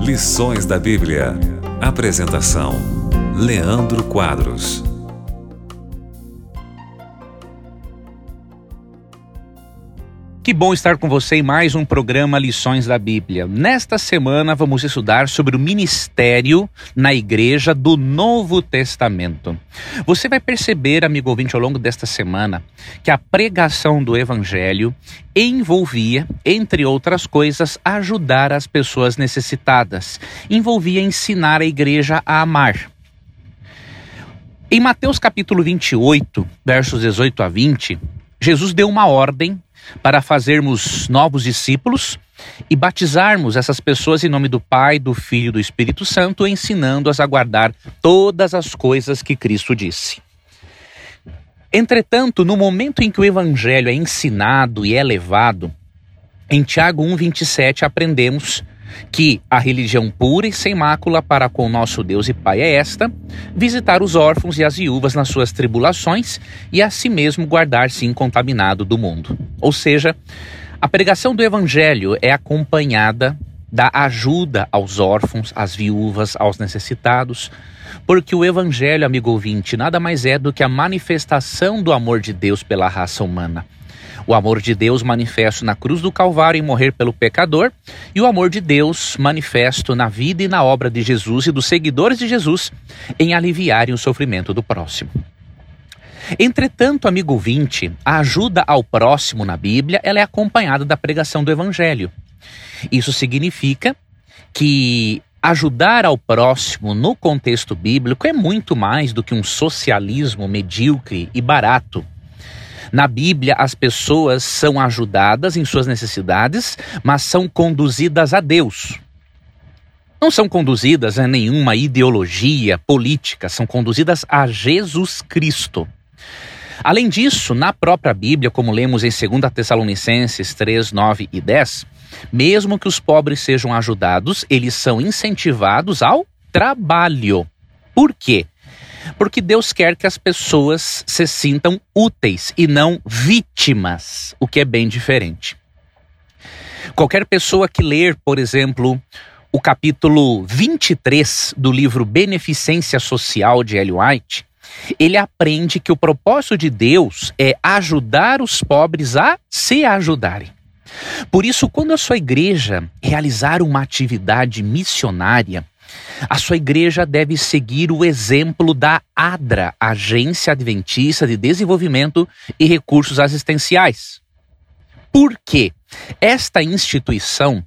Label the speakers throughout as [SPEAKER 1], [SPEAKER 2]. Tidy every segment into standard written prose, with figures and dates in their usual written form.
[SPEAKER 1] Lições da Bíblia. Apresentação: Leandro Quadros.
[SPEAKER 2] Que bom estar com você em mais um programa Lições da Bíblia. Nesta semana vamos estudar sobre o ministério na igreja do Novo Testamento. Você vai perceber, amigo ouvinte, ao longo desta semana, que a pregação do Evangelho envolvia, entre outras coisas, ajudar as pessoas necessitadas. Envolvia ensinar a igreja a amar. Em Mateus capítulo 28, versos 18 a 20, Jesus deu uma ordem para fazermos novos discípulos e batizarmos essas pessoas em nome do Pai, do Filho e do Espírito Santo, ensinando-as a guardar todas as coisas que Cristo disse. Entretanto, no momento em que o Evangelho é ensinado e é levado, em Tiago 1,27 aprendemos que a religião pura e sem mácula para com nosso Deus e Pai é esta: visitar os órfãos e as viúvas nas suas tribulações e a si mesmo guardar-se incontaminado do mundo. Ou seja, a pregação do Evangelho é acompanhada da ajuda aos órfãos, às viúvas, aos necessitados, porque o Evangelho, amigo ouvinte, nada mais é do que a manifestação do amor de Deus pela raça humana. O amor de Deus manifesto na cruz do Calvário em morrer pelo pecador, e o amor de Deus manifesto na vida e na obra de Jesus e dos seguidores de Jesus em aliviarem o sofrimento do próximo. Entretanto, amigo ouvinte, a ajuda ao próximo na Bíblia ela é acompanhada da pregação do Evangelho. Isso significa que ajudar ao próximo no contexto bíblico é muito mais do que um socialismo medíocre e barato. Na Bíblia, as pessoas são ajudadas em suas necessidades, mas são conduzidas a Deus. Não são conduzidas a nenhuma ideologia política, são conduzidas a Jesus Cristo. Além disso, na própria Bíblia, como lemos em 2 Tessalonicenses 3, 9 e 10, mesmo que os pobres sejam ajudados, eles são incentivados ao trabalho. Por quê? Porque Deus quer que as pessoas se sintam úteis e não vítimas, o que é bem diferente. Qualquer pessoa que ler, por exemplo, o capítulo 23 do livro Beneficência Social de Ellen White, ele aprende que o propósito de Deus é ajudar os pobres a se ajudarem. Por isso, quando a sua igreja realizar uma atividade missionária, a sua igreja deve seguir o exemplo da ADRA, Agência Adventista de Desenvolvimento e Recursos Assistenciais. Por quê? Esta instituição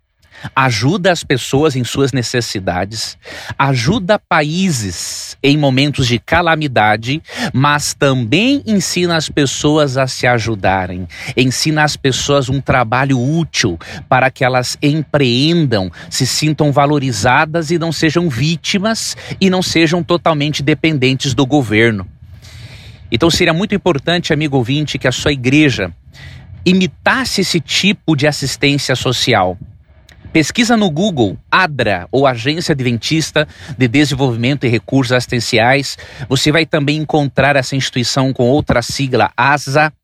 [SPEAKER 2] ajuda as pessoas em suas necessidades, ajuda países em momentos de calamidade, mas também ensina as pessoas a se ajudarem, ensina às pessoas um trabalho útil para que elas empreendam, se sintam valorizadas e não sejam vítimas e não sejam totalmente dependentes do governo. Então seria muito importante, amigo ouvinte, que a sua igreja imitasse esse tipo de assistência social. Pesquisa no Google ADRA, ou Agência Adventista de Desenvolvimento e Recursos Assistenciais. Você vai também encontrar essa instituição com outra sigla, ASA,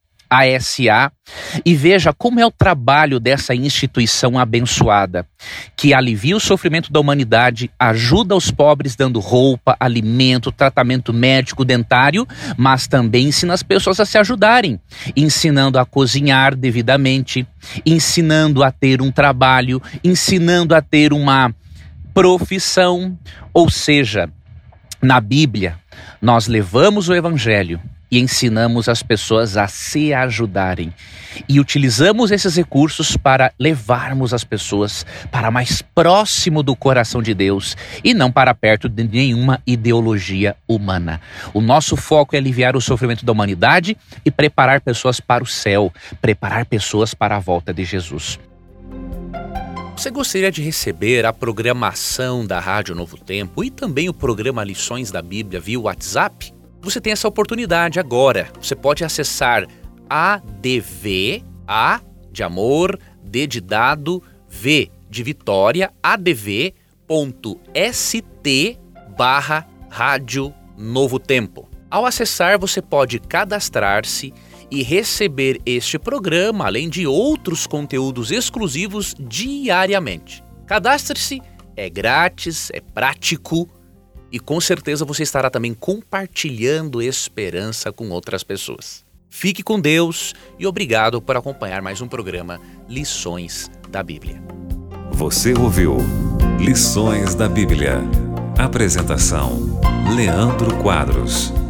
[SPEAKER 2] e veja como é o trabalho dessa instituição abençoada, que alivia o sofrimento da humanidade, ajuda os pobres dando roupa, alimento, tratamento médico, dentário, mas também ensina as pessoas a se ajudarem, ensinando a cozinhar devidamente, ensinando a ter um trabalho, ensinando a ter uma profissão. Ou seja, na Bíblia, nós levamos o Evangelho e ensinamos as pessoas a se ajudarem. E utilizamos esses recursos para levarmos as pessoas para mais próximo do coração de Deus e não para perto de nenhuma ideologia humana. O nosso foco é aliviar o sofrimento da humanidade e preparar pessoas para o céu, preparar pessoas para a volta de Jesus. Você gostaria de receber a programação da Rádio Novo Tempo e também o programa Lições da Bíblia via WhatsApp? Você tem essa oportunidade agora. Você pode acessar ADV, A de amor, D de dado, V de Vitória, adv.st/Rádio Novo Tempo. Ao acessar, você pode cadastrar-se e receber este programa, além de outros conteúdos exclusivos diariamente. Cadastre-se é grátis, é prático e com certeza você estará também compartilhando esperança com outras pessoas. Fique com Deus e obrigado por acompanhar mais um programa Lições da Bíblia.
[SPEAKER 1] Você ouviu Lições da Bíblia. Apresentação: Leandro Quadros.